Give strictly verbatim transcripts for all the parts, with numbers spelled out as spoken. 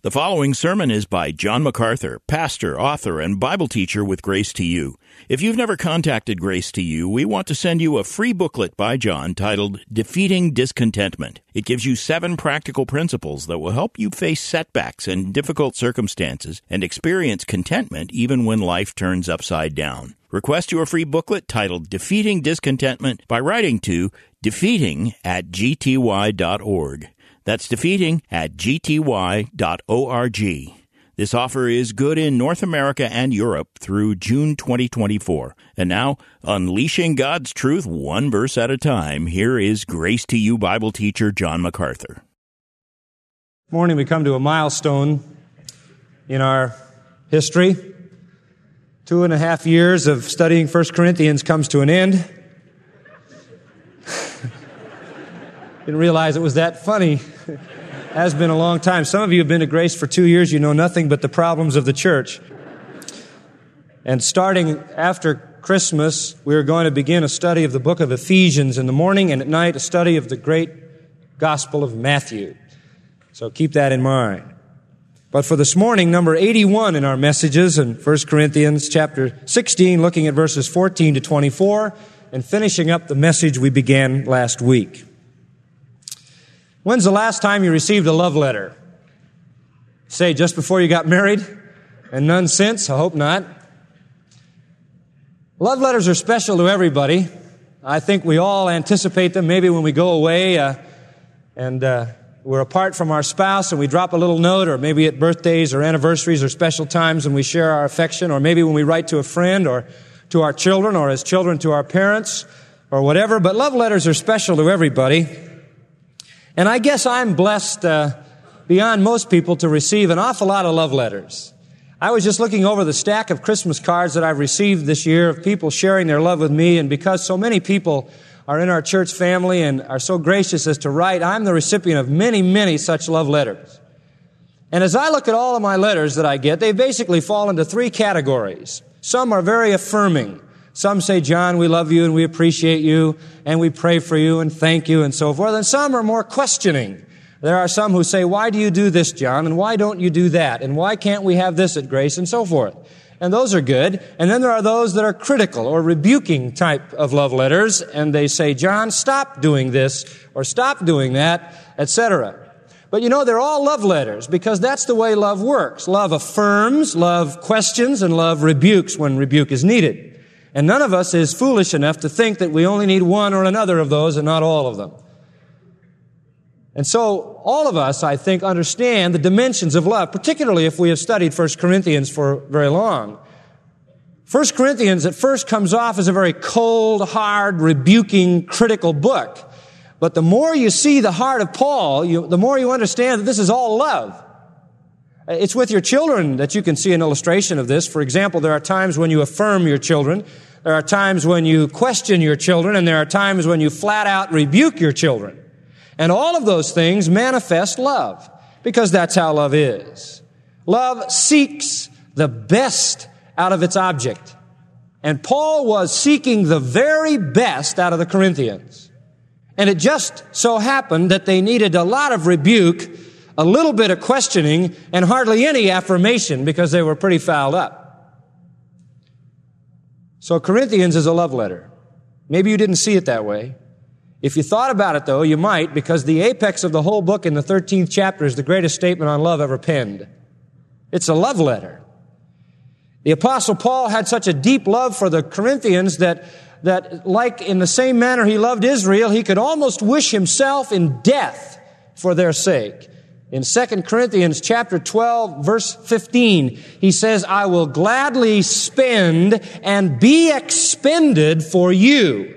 The following sermon is by John MacArthur, pastor, author, and Bible teacher with Grace to You. If you've never contacted Grace to You, we want to send you a free booklet by John titled Defeating Discontentment. It gives you seven practical principles that will help you face setbacks and difficult circumstances and experience contentment even when life turns upside down. Request your free booklet titled Defeating Discontentment by writing to defeating at g t y dot org. That's defeating at g t y dot org. This offer is good in North America and Europe through June twenty twenty-four. And now, unleashing God's truth one verse at a time, here is Grace to You Bible teacher John MacArthur. Morning, we come to a milestone in our history. Two and a half years of studying First Corinthians comes to an end. Didn't realize it was that funny. Has been a long time. Some of you have been to Grace for two years. You know nothing but the problems of the church. And starting after Christmas, we are going to begin a study of the book of Ephesians in the morning, and at night a study of the great Gospel of Matthew. So keep that in mind. But for this morning, number eighty-one in our messages in First Corinthians chapter sixteen, looking at verses fourteen to twenty-four, and finishing up the message we began last week. When's the last time you received a love letter? Say, just before you got married? And none since? I hope not. Love letters are special to everybody. I think we all anticipate them maybe when we go away uh, and uh, we're apart from our spouse and we drop a little note, or maybe at birthdays or anniversaries or special times and we share our affection, or maybe when we write to a friend or to our children, or as children to our parents, or whatever. But love letters are special to everybody. And I guess I'm blessed uh, beyond most people to receive an awful lot of love letters. I was just looking over the stack of Christmas cards that I've received this year of people sharing their love with me, and because so many people are in our church family and are so gracious as to write, I'm the recipient of many, many such love letters. And as I look at all of my letters that I get, they basically fall into three categories. Some are very affirming. Some say, John, we love you and we appreciate you and we pray for you and thank you and so forth. And some are more questioning. There are some who say, why do you do this, John? And why don't you do that? And why can't we have this at Grace? And so forth. And those are good. And then there are those that are critical or rebuking type of love letters. And they say, John, stop doing this or stop doing that, et cetera. But you know, they're all love letters because that's the way love works. Love affirms, love questions, and love rebukes when rebuke is needed. And none of us is foolish enough to think that we only need one or another of those and not all of them. And so all of us, I think, understand the dimensions of love, particularly if we have studied First Corinthians for very long. First Corinthians at first comes off as a very cold, hard, rebuking, critical book. But the more you see the heart of Paul, you, the more you understand that this is all love. It's with your children that you can see an illustration of this. For example, there are times when you affirm your children. There are times when you question your children. And there are times when you flat out rebuke your children. And all of those things manifest love, because that's how love is. Love seeks the best out of its object. And Paul was seeking the very best out of the Corinthians. And it just so happened that they needed a lot of rebuke, a little bit of questioning, and hardly any affirmation because they were pretty fouled up. So Corinthians is a love letter. Maybe you didn't see it that way. If you thought about it, though, you might, because the apex of the whole book in the thirteenth chapter is the greatest statement on love ever penned. It's a love letter. The Apostle Paul had such a deep love for the Corinthians that, that like in the same manner he loved Israel, he could almost wish himself in death for their sake. In Second Corinthians chapter twelve, verse fifteen, he says, I will gladly spend and be expended for you,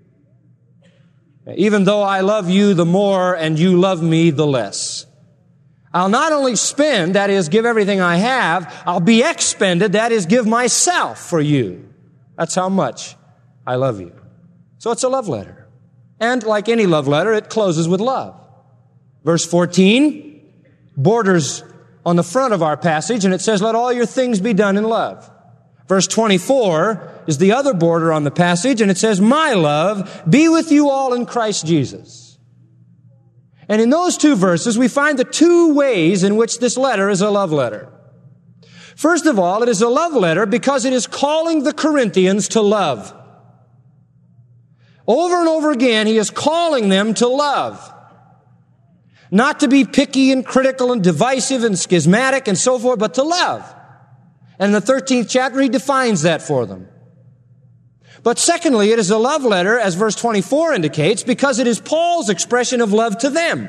even though I love you the more and you love me the less. I'll not only spend, that is, give everything I have, I'll be expended, that is, give myself for you. That's how much I love you. So it's a love letter. And like any love letter, it closes with love. Verse fourteen borders on the front of our passage, and it says, let all your things be done in love. Verse twenty-four is the other border on the passage, and it says, my love be with you all in Christ Jesus. And in those two verses, we find the two ways in which this letter is a love letter. First of all, it is a love letter because it is calling the Corinthians to love. Over and over again, he is calling them to love. Not to be picky and critical and divisive and schismatic and so forth, but to love. And in the thirteenth chapter, he defines that for them. But secondly, it is a love letter, as verse twenty-four indicates, because it is Paul's expression of love to them.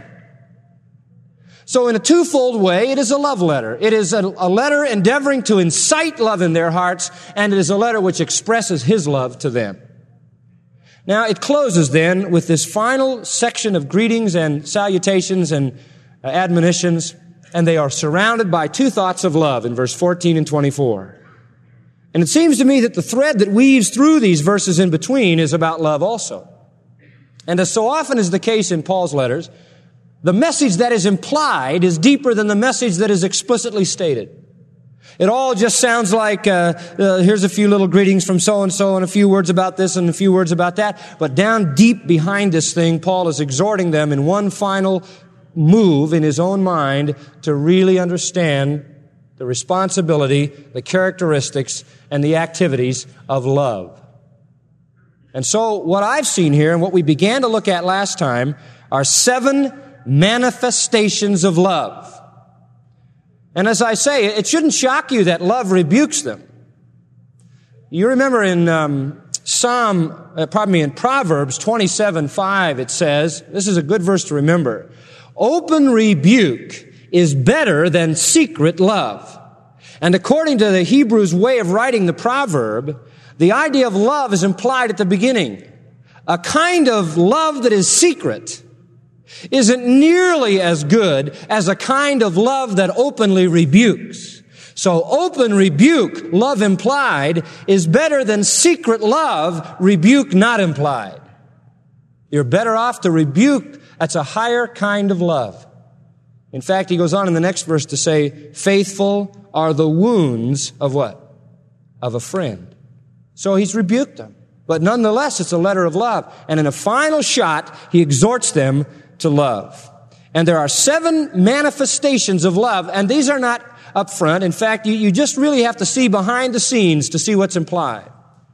So in a twofold way, it is a love letter. It is a, a letter endeavoring to incite love in their hearts, and it is a letter which expresses his love to them. Now, it closes then with this final section of greetings and salutations and uh, admonitions, and they are surrounded by two thoughts of love in verse fourteen and twenty-four. And it seems to me that the thread that weaves through these verses in between is about love also. And as so often is the case in Paul's letters, the message that is implied is deeper than the message that is explicitly stated. It all just sounds like, uh, uh, here's a few little greetings from so-and-so and a few words about this and a few words about that. But down deep behind this thing, Paul is exhorting them in one final move in his own mind to really understand the responsibility, the characteristics, and the activities of love. And so what I've seen here and what we began to look at last time are seven manifestations of love. And as I say, it shouldn't shock you that love rebukes them. You remember in um, Psalm, uh, pardon me, in Proverbs twenty-seven five, it says, this is a good verse to remember, open rebuke is better than secret love. And according to the Hebrew's way of writing the proverb, the idea of love is implied at the beginning. A kind of love that is secret isn't nearly as good as a kind of love that openly rebukes. So open rebuke, love implied, is better than secret love, rebuke not implied. You're better off to rebuke. That's a higher kind of love. In fact, he goes on in the next verse to say, faithful are the wounds of what? Of a friend. So he's rebuked them. But nonetheless, it's a letter of love. And in a final shot, he exhorts them to love. And there are seven manifestations of love, and these are not up front. In fact, you, you just really have to see behind the scenes to see what's implied.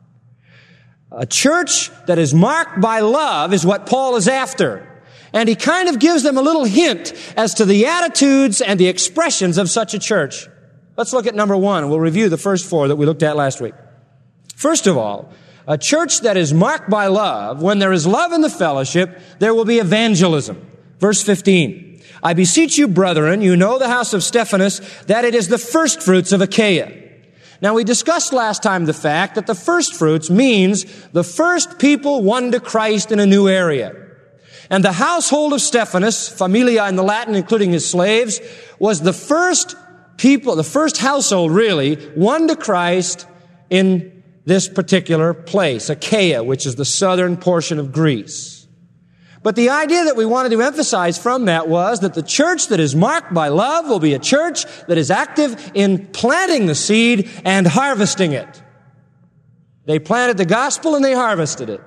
A church that is marked by love is what Paul is after. And he kind of gives them a little hint as to the attitudes and the expressions of such a church. Let's look at number one. We'll review the first four that we looked at last week. First of all, a church that is marked by love, when there is love in the fellowship, there will be evangelism. Verse fifteen, I beseech you, brethren, you know the house of Stephanas, that it is the first fruits of Achaia. Now, we discussed last time the fact that the first fruits means the first people won to Christ in a new area. And the household of Stephanas, familia in the Latin, including his slaves, was the first people, the first household really, won to Christ in this particular place, Achaia, which is the southern portion of Greece. But the idea that we wanted to emphasize from that was that the church that is marked by love will be a church that is active in planting the seed and harvesting it. They planted the gospel and they harvested it.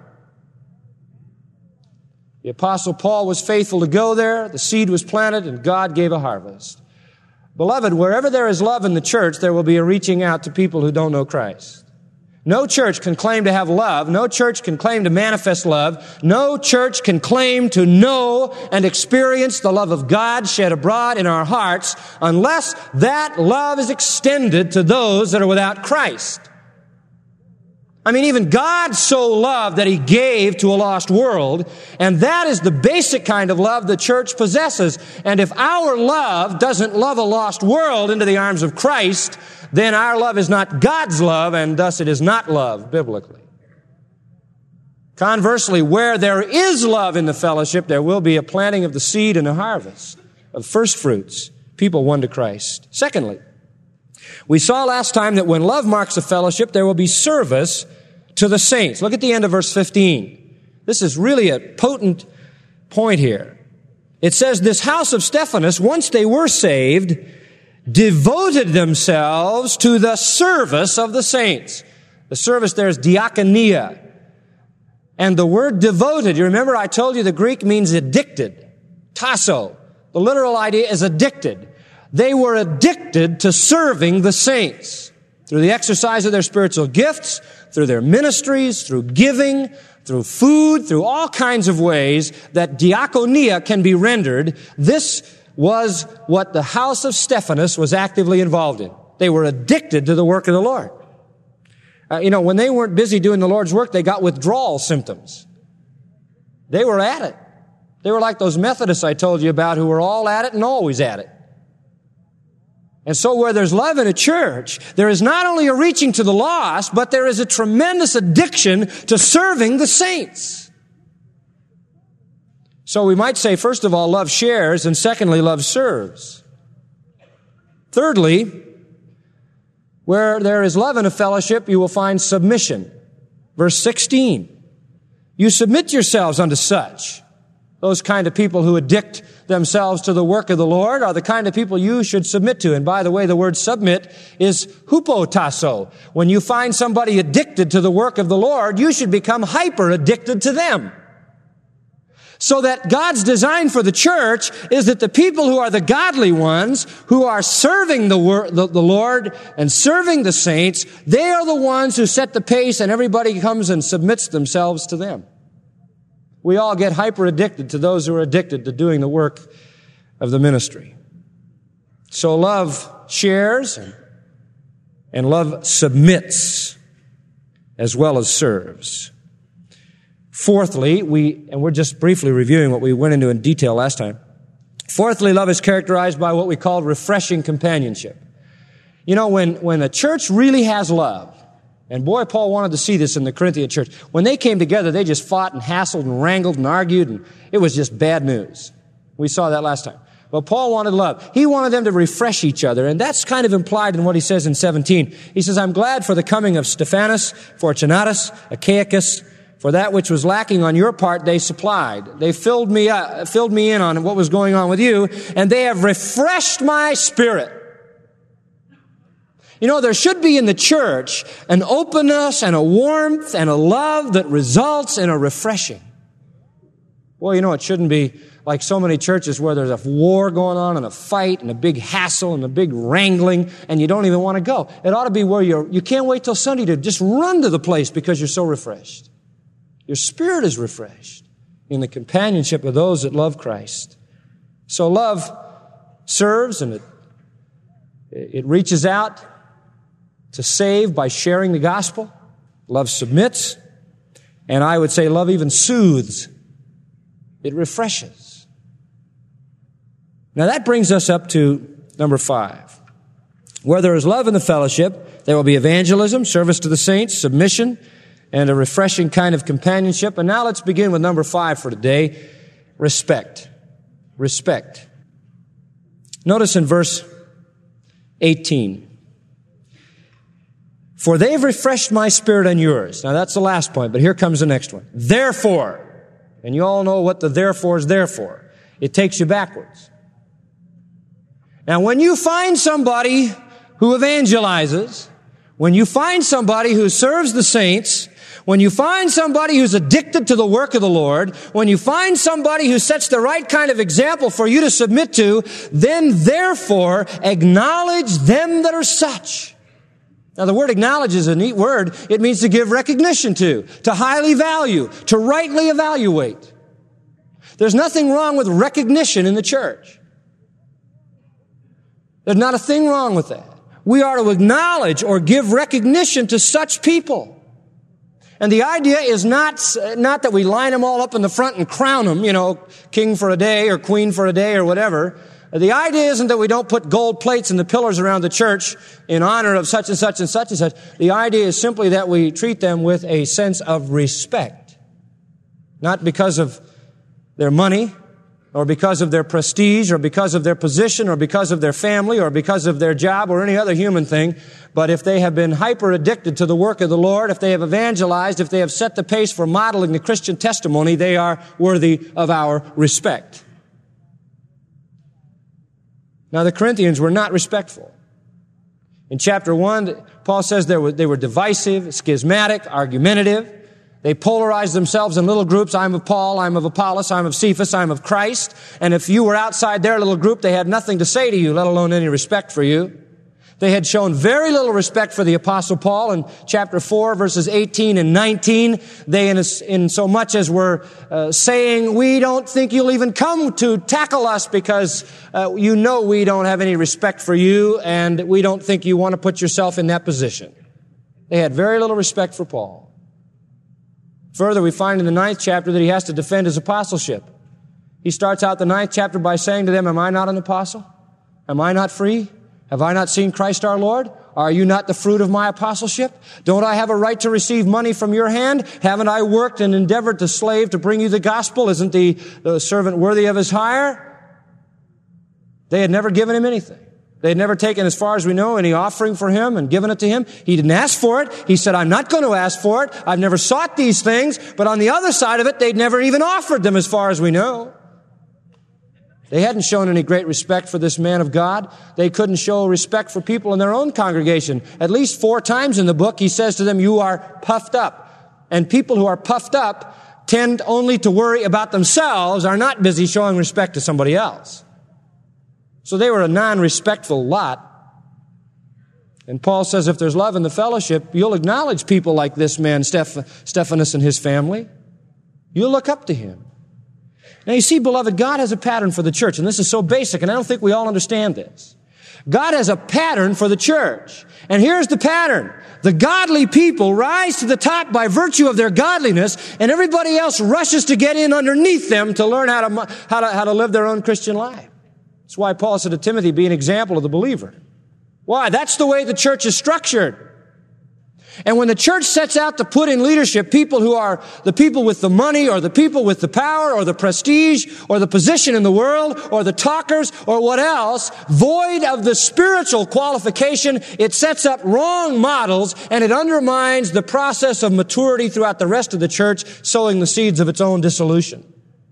The Apostle Paul was faithful to go there, the seed was planted, and God gave a harvest. Beloved, wherever there is love in the church, there will be a reaching out to people who don't know Christ. No church can claim to have love. No church can claim to manifest love. No church can claim to know and experience the love of God shed abroad in our hearts unless that love is extended to those that are without Christ. I mean, even God so loved that He gave to a lost world, and that is the basic kind of love the church possesses. And if our love doesn't love a lost world into the arms of Christ, then our love is not God's love, and thus it is not love biblically. Conversely, where there is love in the fellowship, there will be a planting of the seed and a harvest of first fruits, people won to Christ. Secondly, we saw last time that when love marks a fellowship, there will be service to the saints. Look at the end of verse fifteen. This is really a potent point here. It says, this house of Stephanas, once they were saved, devoted themselves to the service of the saints. The service there is diakonia. And the word devoted, you remember I told you the Greek means addicted. Tasso. The literal idea is addicted. They were addicted to serving the saints through the exercise of their spiritual gifts, through their ministries, through giving, through food, through all kinds of ways that diakonia can be rendered. This was what the house of Stephanas was actively involved in. They were addicted to the work of the Lord. Uh, you know, when they weren't busy doing the Lord's work, they got withdrawal symptoms. They were at it. They were like those Methodists I told you about who were all at it and always at it. And so where there's love in a church, there is not only a reaching to the lost, but there is a tremendous addiction to serving the saints. So we might say, first of all, love shares, and secondly, love serves. Thirdly, where there is love in a fellowship, you will find submission. Verse sixteen, you submit yourselves unto such. Those kind of people who addict themselves to the work of the Lord are the kind of people you should submit to. And by the way, the word submit is hupotasso. When you find somebody addicted to the work of the Lord, you should become hyper addicted to them. So that God's design for the church is that the people who are the godly ones, who are serving the, wor- the, the Lord and serving the saints, they are the ones who set the pace and everybody comes and submits themselves to them. We all get hyper addicted to those who are addicted to doing the work of the ministry. So love shares and, and love submits as well as serves. Fourthly, we, and we're just briefly reviewing what we went into in detail last time. Fourthly, love is characterized by what we call refreshing companionship. You know, when, when a church really has love, and boy, Paul wanted to see this in the Corinthian church. When they came together, they just fought and hassled and wrangled and argued, and it was just bad news. We saw that last time. But Paul wanted love. He wanted them to refresh each other, and that's kind of implied in what he says in seventeen. He says, I'm glad for the coming of Stephanas, Fortunatus, Achaicus, for that which was lacking on your part they supplied. They filled me up, filled me in on what was going on with you, and they have refreshed my spirit. You know, there should be in the church an openness and a warmth and a love that results in a refreshing. Well, you know, it shouldn't be like so many churches where there's a war going on and a fight and a big hassle and a big wrangling and you don't even want to go. It ought to be where you're, you can't wait till Sunday to just run to the place because you're so refreshed. Your spirit is refreshed in the companionship of those that love Christ. So love serves and it, it reaches out to save by sharing the gospel. Love submits. And I would say love even soothes. It refreshes. Now that brings us up to number five. Where there is love in the fellowship, there will be evangelism, service to the saints, submission, and a refreshing kind of companionship. And now let's begin with number five for today. Respect. Respect. Notice in verse eighteen. For they've refreshed my spirit and yours. Now that's the last point, but here comes the next one. Therefore, and you all know what the therefore is there for. It takes you backwards. Now when you find somebody who evangelizes, when you find somebody who serves the saints, when you find somebody who's addicted to the work of the Lord, when you find somebody who sets the right kind of example for you to submit to, then therefore acknowledge them that are such. Now, the word acknowledge is a neat word. It means to give recognition to, to highly value, to rightly evaluate. There's nothing wrong with recognition in the church. There's not a thing wrong with that. We are to acknowledge or give recognition to such people. And the idea is not, not that we line them all up in the front and crown them, you know, king for a day or queen for a day or whatever. The idea isn't that we don't put gold plates in the pillars around the church in honor of such and such and such and such. The idea is simply that we treat them with a sense of respect. Not because of their money, or because of their prestige, or because of their position, or because of their family, or because of their job, or any other human thing. But if they have been hyper addicted to the work of the Lord, if they have evangelized, if they have set the pace for modeling the Christian testimony, they are worthy of our respect. Now, the Corinthians were not respectful. In chapter one, Paul says they were, they were divisive, schismatic, argumentative. They polarized themselves in little groups. I'm of Paul, I'm of Apollos, I'm of Cephas, I'm of Christ. And if you were outside their little group, they had nothing to say to you, let alone any respect for you. They had shown very little respect for the Apostle Paul. In chapter four, verses eighteen and nineteen, they in, in so much as were uh, saying, we don't think you'll even come to tackle us because uh, you know we don't have any respect for you and we don't think you want to put yourself in that position. They had very little respect for Paul. Further, we find in the ninth chapter that he has to defend his apostleship. He starts out the ninth chapter by saying to them, am I not an apostle? Am I not free? Have I not seen Christ our Lord? Are you not the fruit of my apostleship? Don't I have a right to receive money from your hand? Haven't I worked and endeavored to slave to bring you the gospel? Isn't the, the servant worthy of his hire? They had never given him anything. They had never taken, as far as we know, any offering for him and given it to him. He didn't ask for it. He said, I'm not going to ask for it. I've never sought these things. But on the other side of it, they'd never even offered them, as far as we know. They hadn't shown any great respect for this man of God. They couldn't show respect for people in their own congregation. At least four times in the book, he says to them, you are puffed up. And people who are puffed up tend only to worry about themselves, are not busy showing respect to somebody else. So they were a non-respectful lot. And Paul says if there's love in the fellowship, you'll acknowledge people like this man, Steph- Stephanus and his family. You'll look up to him. Now you see, beloved, God has a pattern for the church, and this is so basic, and I don't think we all understand this. God has a pattern for the church. And here's the pattern. The godly people rise to the top by virtue of their godliness, and everybody else rushes to get in underneath them to learn how to, how to, how to live their own Christian life. That's why Paul said to Timothy, be an example of the believer. Why? That's the way the church is structured. And when the church sets out to put in leadership people who are the people with the money or the people with the power or the prestige or the position in the world or the talkers or what else, void of the spiritual qualification, it sets up wrong models and it undermines the process of maturity throughout the rest of the church, sowing the seeds of its own dissolution.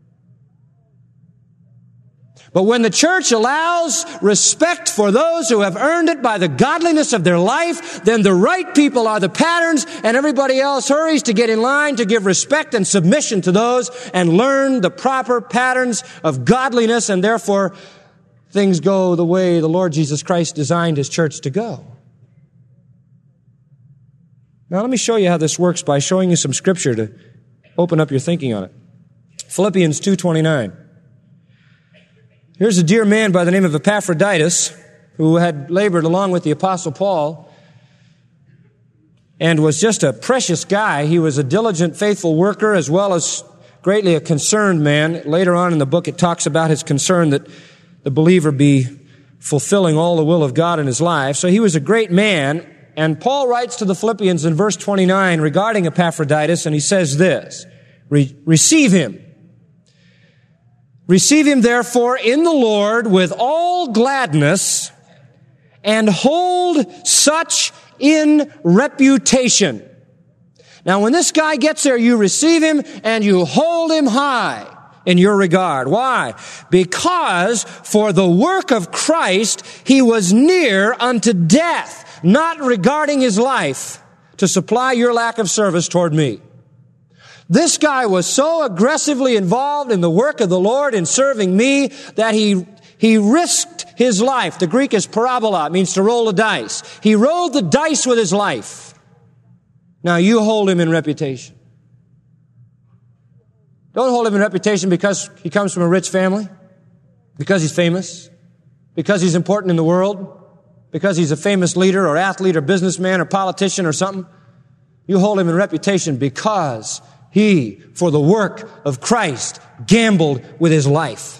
But when the church allows respect for those who have earned it by the godliness of their life, then the right people are the patterns, and everybody else hurries to get in line to give respect and submission to those and learn the proper patterns of godliness, and therefore things go the way the Lord Jesus Christ designed His church to go. Now let me show you how this works by showing you some scripture to open up your thinking on it. Philippians two twenty-nine. Here's a dear man by the name of Epaphroditus who had labored along with the Apostle Paul and was just a precious guy. He was a diligent, faithful worker as well as greatly a concerned man. Later on in the book, it talks about his concern that the believer be fulfilling all the will of God in his life. So he was a great man. And Paul writes to the Philippians in verse twenty-nine regarding Epaphroditus, and he says this, Re- receive him. Receive him, therefore, in the Lord with all gladness, and hold such in reputation. Now, when this guy gets there, you receive him and you hold him high in your regard. Why? Because for the work of Christ, he was near unto death, not regarding his life, to supply your lack of service toward me. This guy was so aggressively involved in the work of the Lord in serving me that he he risked his life. The Greek is parabola. It means to roll the dice. He rolled the dice with his life. Now you hold him in reputation. Don't hold him in reputation because he comes from a rich family, because he's famous, because he's important in the world, because he's a famous leader or athlete or businessman or politician or something. You hold him in reputation because he, for the work of Christ, gambled with his life.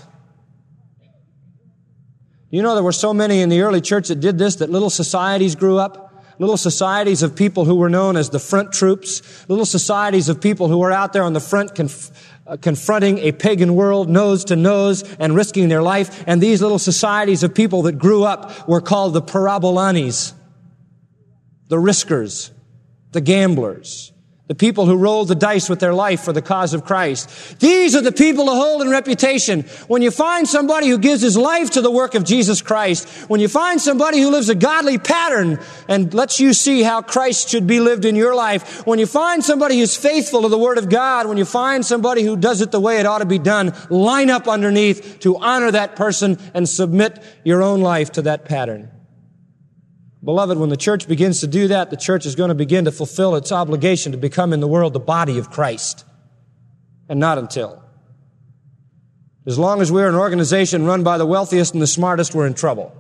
You know, there were so many in the early church that did this that little societies grew up. Little societies of people who were known as the front troops. Little societies of people who were out there on the front conf- uh, confronting a pagan world nose to nose and risking their life. And these little societies of people that grew up were called the parabolanes, the riskers, the gamblers. The people who roll the dice with their life for the cause of Christ. These are the people to hold in reputation. When you find somebody who gives his life to the work of Jesus Christ, when you find somebody who lives a godly pattern and lets you see how Christ should be lived in your life, when you find somebody who's faithful to the Word of God, when you find somebody who does it the way it ought to be done, line up underneath to honor that person and submit your own life to that pattern. Beloved, when the church begins to do that, the church is going to begin to fulfill its obligation to become in the world the body of Christ. And not until. As long as we're an organization run by the wealthiest and the smartest, we're in trouble.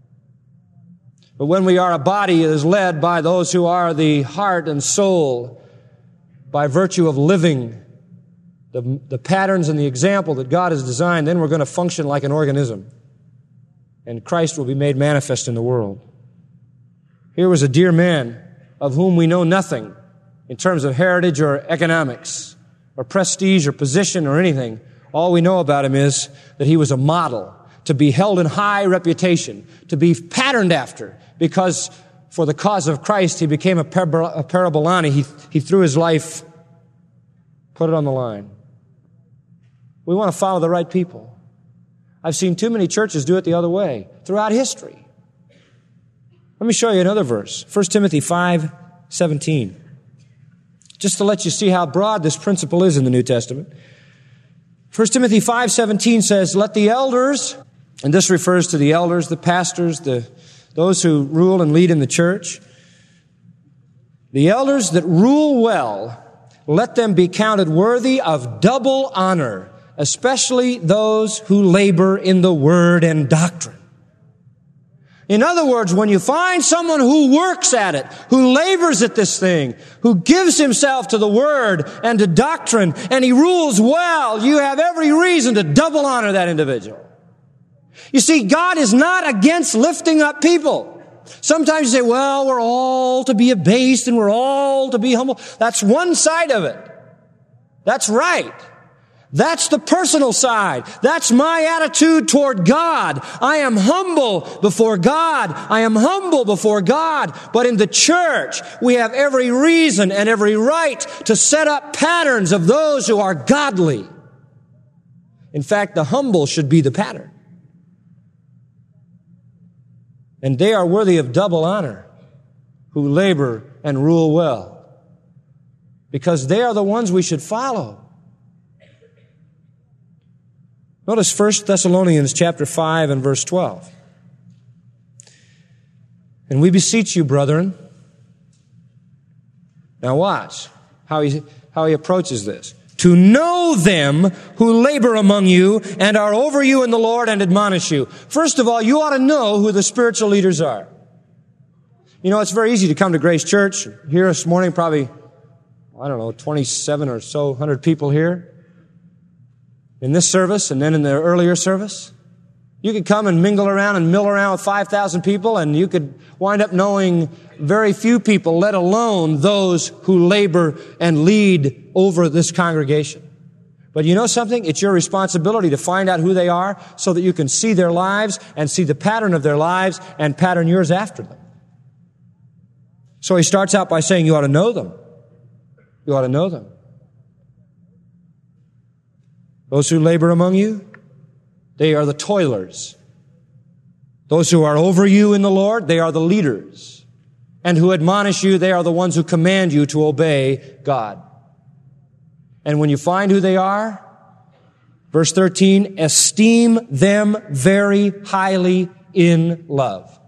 But when we are a body that is led by those who are the heart and soul, by virtue of living the, the patterns and the example that God has designed, then we're going to function like an organism. And Christ will be made manifest in the world. Here was a dear man of whom we know nothing in terms of heritage or economics or prestige or position or anything. All we know about him is that he was a model to be held in high reputation, to be patterned after, because for the cause of Christ he became a, par- a parabolani. He, he threw his life, put it on the line. We want to follow the right people. I've seen too many churches do it the other way throughout history. Let me show you another verse. First Timothy five seventeen. Just to let you see how broad this principle is in the New Testament. First Timothy five seventeen says, let the elders, and this refers to the elders, the pastors, the those who rule and lead in the church. The elders that rule well, let them be counted worthy of double honor, especially those who labor in the word and doctrine. In other words, when you find someone who works at it, who labors at this thing, who gives himself to the Word and to doctrine, and he rules well, you have every reason to double honor that individual. You see, God is not against lifting up people. Sometimes you say, well, we're all to be abased and we're all to be humble. That's one side of it. That's right. That's the personal side. That's my attitude toward God. I am humble before God. I am humble before God. But in the church, we have every reason and every right to set up patterns of those who are godly. In fact, the humble should be the pattern. And they are worthy of double honor who labor and rule well, because they are the ones we should follow. Notice First Thessalonians chapter five and verse twelve. And we beseech you, brethren. Now watch how he, how he approaches this. To know them who labor among you and are over you in the Lord and admonish you. First of all, you ought to know who the spiritual leaders are. You know, it's very easy to come to Grace Church. Here this morning, probably, I don't know, twenty-seven or so hundred people here. In this service and then in the earlier service. You could come and mingle around and mill around with five thousand people, and you could wind up knowing very few people, let alone those who labor and lead over this congregation. But you know something? It's your responsibility to find out who they are so that you can see their lives and see the pattern of their lives and pattern yours after them. So he starts out by saying you ought to know them. You ought to know them. Those who labor among you, they are the toilers. Those who are over you in the Lord, they are the leaders. And who admonish you, they are the ones who command you to obey God. And when you find who they are, verse thirteen, esteem them very highly in love.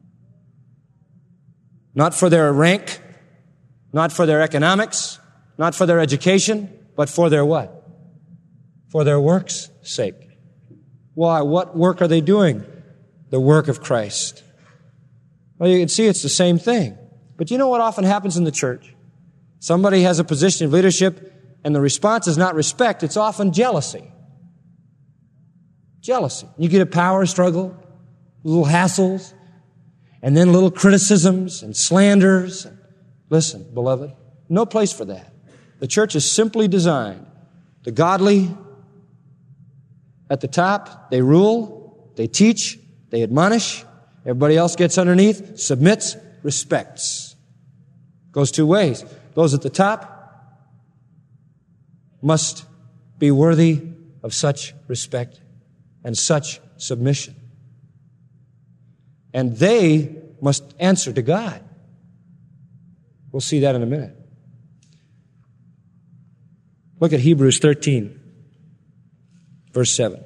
Not for their rank, not for their economics, not for their education, but for their what? For their work's sake. Why? What work are they doing? The work of Christ. Well, you can see it's the same thing. But you know what often happens in the church? Somebody has a position of leadership, and the response is not respect, it's often jealousy. Jealousy. You get a power struggle, little hassles, and then little criticisms and slanders. Listen, beloved, no place for that. The church is simply designed. The godly at the top, they rule, they teach, they admonish. Everybody else gets underneath, submits, respects. Goes two ways. Those at the top must be worthy of such respect and such submission. And they must answer to God. We'll see that in a minute. Look at Hebrews thirteen, verse seven.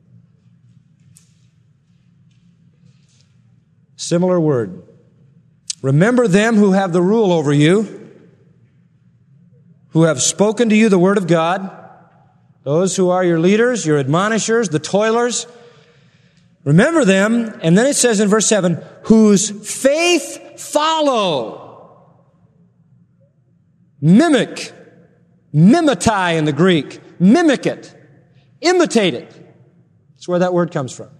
Similar word. Remember them who have the rule over you, who have spoken to you the word of God, those who are your leaders, your admonishers, the toilers. Remember them, and then it says in verse seven, whose faith follow. Mimic. Mimetai in the Greek. Mimic it. Imitate it. That's where that word comes from.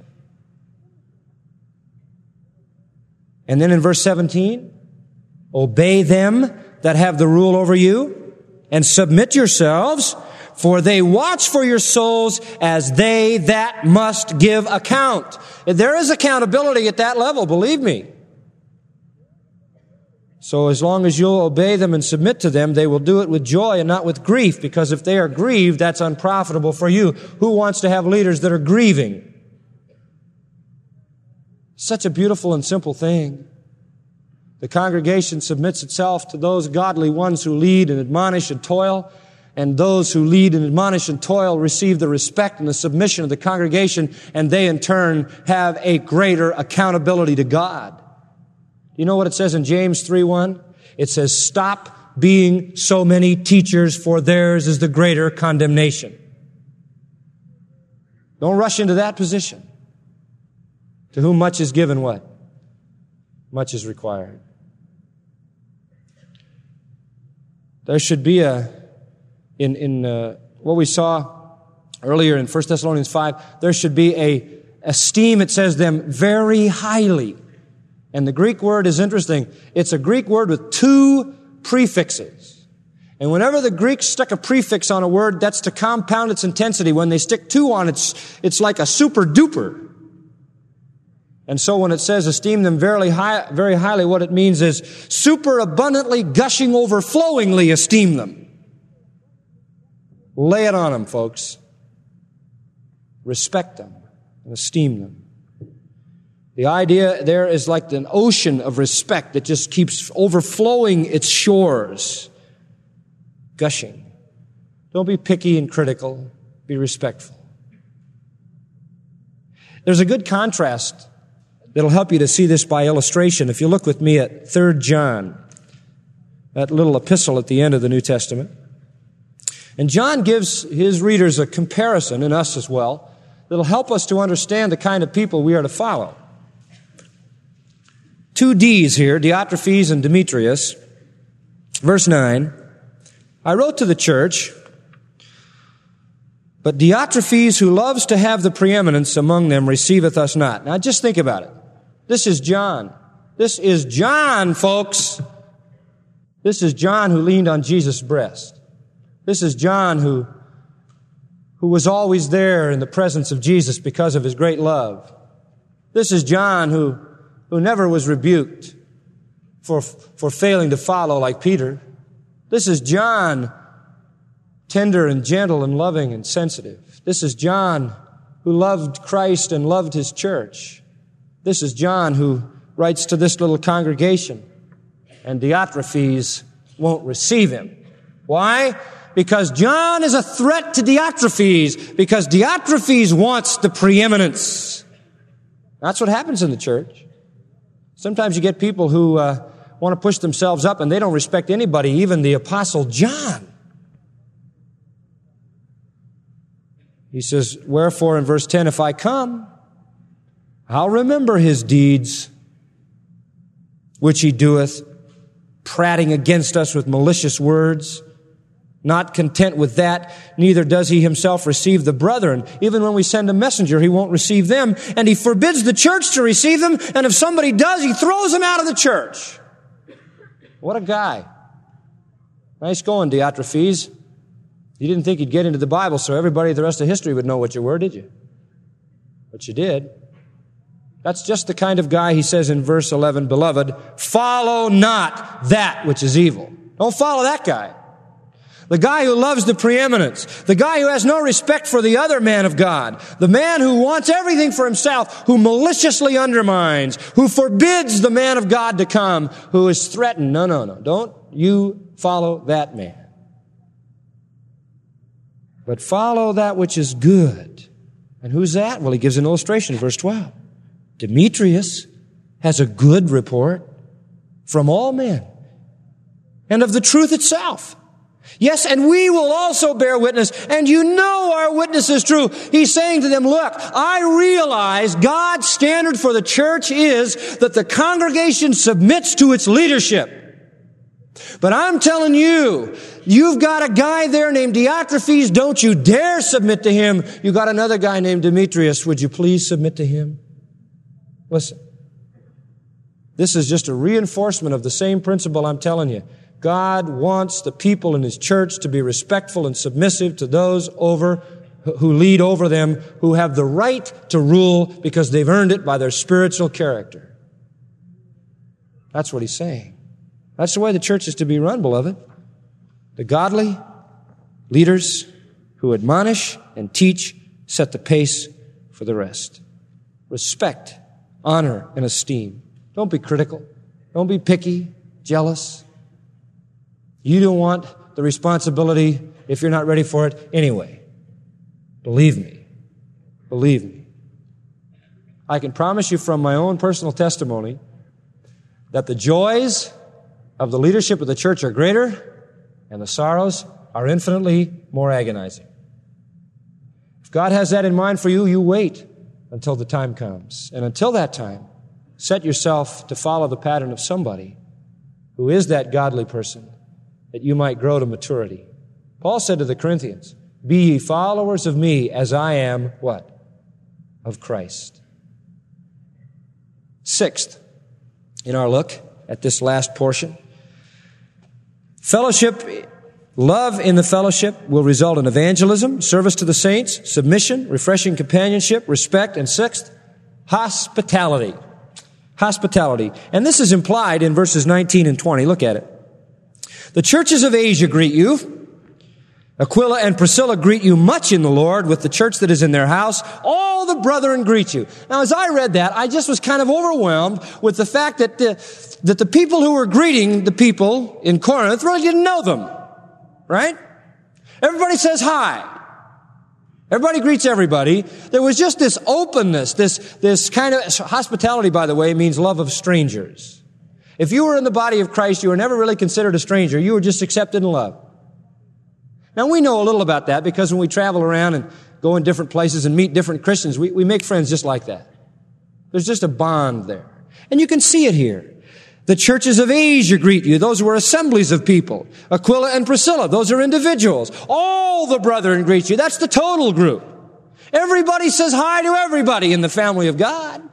And then in verse seventeen, obey them that have the rule over you, and submit yourselves, for they watch for your souls as they that must give account. There is accountability at that level, believe me. So as long as you'll obey them and submit to them, they will do it with joy and not with grief, because if they are grieved, that's unprofitable for you. Who wants to have leaders that are grieving? Such a beautiful and simple thing. The congregation submits itself to those godly ones who lead and admonish and toil, and those who lead and admonish and toil receive the respect and the submission of the congregation, and they in turn have a greater accountability to God. You know what it says in James three one? It says, stop being so many teachers, for theirs is the greater condemnation. Don't rush into that position. To whom much is given, what? Much is required. There should be a, in, in uh, what we saw earlier in First Thessalonians five, there should be a esteem, it says them very highly. And the Greek word is interesting. It's a Greek word with two prefixes. And whenever the Greeks stuck a prefix on a word, that's to compound its intensity. When they stick two on it, it's, it's like a super duper. And so when it says esteem them very high, very highly, what it means is super abundantly, gushing, overflowingly esteem them. Lay it on them, folks. Respect them and esteem them. The idea there is like an ocean of respect that just keeps overflowing its shores. Gushing. Don't be picky and critical. Be respectful. There's a good contrast that'll help you to see this by illustration. If you look with me at Third John, that little epistle at the end of the New Testament. And John gives his readers a comparison, and us as well, that'll help us to understand the kind of people we are to follow. Two D's here, Diotrephes and Demetrius. Verse nine, I wrote to the church, but Diotrephes, who loves to have the preeminence among them, receiveth us not. Now just think about it. This is John. This is John, folks. This is John who leaned on Jesus' breast. This is John who, who was always there in the presence of Jesus because of his great love. This is John who, who never was rebuked for, for failing to follow like Peter. This is John, tender and gentle and loving and sensitive. This is John who loved Christ and loved his church. This is John who writes to this little congregation, and Diotrephes won't receive him. Why? Because John is a threat to Diotrephes, because Diotrephes wants the preeminence. That's what happens in the church. Sometimes you get people who uh, want to push themselves up, and they don't respect anybody, even the Apostle John. He says, wherefore in verse ten, if I come, I'll remember his deeds, which he doeth, prating against us with malicious words. Not content with that, neither does he himself receive the brethren. Even when we send a messenger, he won't receive them, and he forbids the church to receive them, and if somebody does, he throws them out of the church. What a guy. Nice going, Diotrephes. You didn't think you'd get into the Bible, so everybody the rest of history would know what you were, did you? But you did. That's just the kind of guy, he says in verse eleven, beloved, follow not that which is evil. Don't follow that guy. The guy who loves the preeminence. The guy who has no respect for the other man of God. The man who wants everything for himself, who maliciously undermines, who forbids the man of God to come, who is threatened. No, no, no. Don't you follow that man. But follow that which is good. And who's that? Well, he gives an illustration in verse twelve. Demetrius has a good report from all men and of the truth itself. Yes, and we will also bear witness, and you know our witness is true. He's saying to them, look, I realize God's standard for the church is that the congregation submits to its leadership. But I'm telling you, you've got a guy there named Diotrephes. Don't you dare submit to him. You've got another guy named Demetrius. Would you please submit to him? Listen, this is just a reinforcement of the same principle I'm telling you. God wants the people in His church to be respectful and submissive to those over who lead over them, who have the right to rule because they've earned it by their spiritual character. That's what He's saying. That's the way the church is to be run, beloved. The godly leaders who admonish and teach set the pace for the rest. Respect, honor, and esteem. Don't be critical. Don't be picky, jealous. You don't want the responsibility if you're not ready for it anyway. Believe me. Believe me. I can promise you from my own personal testimony that the joys of the leadership of the church are greater and the sorrows are infinitely more agonizing. If God has that in mind for you, you wait until the time comes. And until that time, set yourself to follow the pattern of somebody who is that godly person, that you might grow to maturity. Paul said to the Corinthians, be ye followers of me as I am, what? Of Christ. Sixth, in our look at this last portion, fellowship, love in the fellowship will result in evangelism, service to the saints, submission, refreshing companionship, respect, and sixth, hospitality. Hospitality. And this is implied in verses nineteen and twenty. Look at it. The churches of Asia greet you. Aquila and Priscilla greet you much in the Lord with the church that is in their house. All the brethren greet you. Now, as I read that, I just was kind of overwhelmed with the fact that the, that the people who were greeting the people in Corinth really didn't know them. Right? Everybody says hi. Everybody greets everybody. There was just this openness, this, this kind of hospitality, by the way, means love of strangers. If you were in the body of Christ, you were never really considered a stranger. You were just accepted and loved. Now, we know a little about that because when we travel around and go in different places and meet different Christians, we, we make friends just like that. There's just a bond there. And you can see it here. The churches of Asia greet you. Those were assemblies of people. Aquila and Priscilla, those are individuals. All the brethren greet you. That's the total group. Everybody says hi to everybody in the family of God.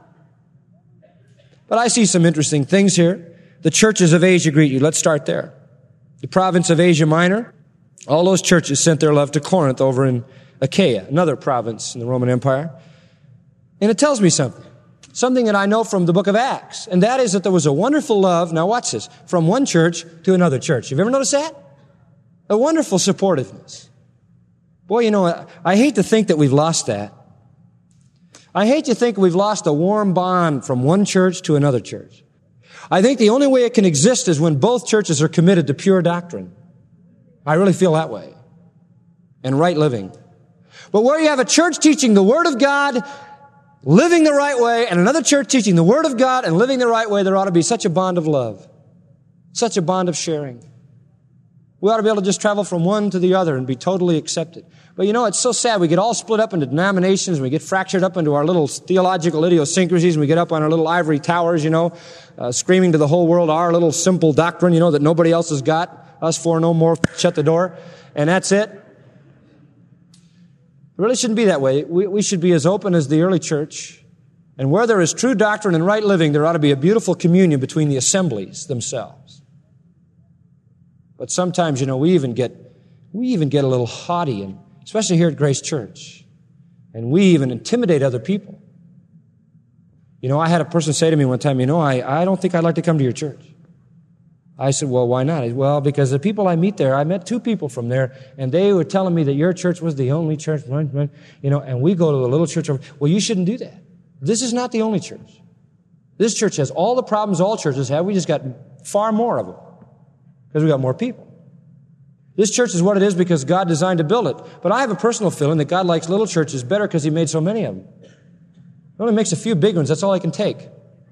But I see some interesting things here. The churches of Asia greet you. Let's start there. The province of Asia Minor, all those churches sent their love to Corinth over in Achaia, another province in the Roman Empire. And it tells me something. Something that I know from the book of Acts. And that is that there was a wonderful love, now watch this, from one church to another church. Have you ever noticed that? A wonderful supportiveness. Boy, you know, I, I hate to think that we've lost that. I hate to think we've lost a warm bond from one church to another church. I think the only way it can exist is when both churches are committed to pure doctrine. I really feel that way. And right living. But where you have a church teaching the Word of God, living the right way, and another church teaching the Word of God and living the right way, there ought to be such a bond of love. Such a bond of sharing. We ought to be able to just travel from one to the other and be totally accepted. But you know, it's so sad. We get all split up into denominations, and we get fractured up into our little theological idiosyncrasies, and we get up on our little ivory towers, you know, uh, screaming to the whole world our little simple doctrine, you know, that nobody else has got. Us four no more, shut the door, and that's it. It really shouldn't be that way. We, we should be as open as the early church. And where there is true doctrine and right living, there ought to be a beautiful communion between the assemblies themselves. But sometimes, you know, we even get, we even get a little haughty, and especially here at Grace Church. And we even intimidate other people. You know, I had a person say to me one time, you know, I, I don't think I'd like to come to your church. I said, well, why not? He said, well, because the people I meet there, I met two people from there, and they were telling me that your church was the only church, you know, and we go to a little church over. Well, you shouldn't do that. This is not the only church. This church has all the problems all churches have. We just got far more of them because we got more people. This church is what it is because God designed to build it. But I have a personal feeling that God likes little churches better because He made so many of them. He only makes a few big ones. That's all I can take.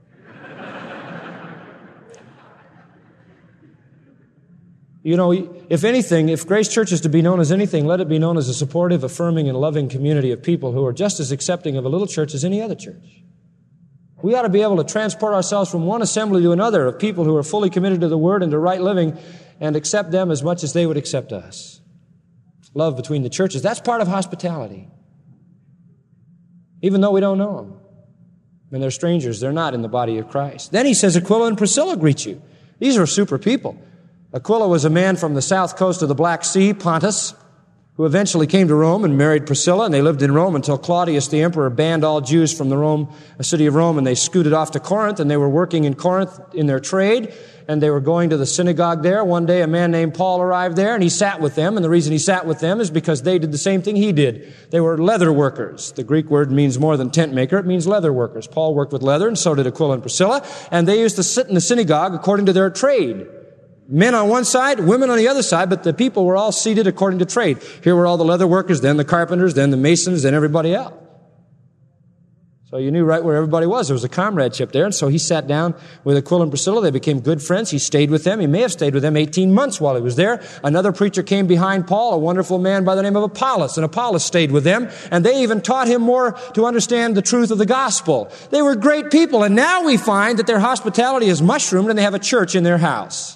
You know, if anything, if Grace Church is to be known as anything, let it be known as a supportive, affirming, and loving community of people who are just as accepting of a little church as any other church. We ought to be able to transport ourselves from one assembly to another of people who are fully committed to the Word and to right living and accept them as much as they would accept us. Love between the churches. That's part of hospitality. Even though we don't know them. And they're strangers. They're not in the body of Christ. Then he says, Aquila and Priscilla greet you. These are super people. Aquila was a man from the south coast of the Black Sea, Pontus, who eventually came to Rome and married Priscilla, and they lived in Rome until Claudius the emperor banned all Jews from the Rome, the city of Rome, and they scooted off to Corinth, and they were working in Corinth in their trade, and they were going to the synagogue there. One day a man named Paul arrived there, and he sat with them, and the reason he sat with them is because they did the same thing he did. They were leather workers. The Greek word means more than tent maker. It means leather workers. Paul worked with leather, and so did Aquila and Priscilla, and they used to sit in the synagogue according to their trade. Men on one side, women on the other side, but the people were all seated according to trade. Here were all the leather workers, then the carpenters, then the masons, then everybody else. So you knew right where everybody was. There was a comradeship there, and so he sat down with Aquila and Priscilla. They became good friends. He stayed with them. He may have stayed with them eighteen months while he was there. Another preacher came behind Paul, a wonderful man by the name of Apollos, and Apollos stayed with them, and they even taught him more to understand the truth of the gospel. They were great people, and now we find that their hospitality is mushroomed, and they have a church in their house.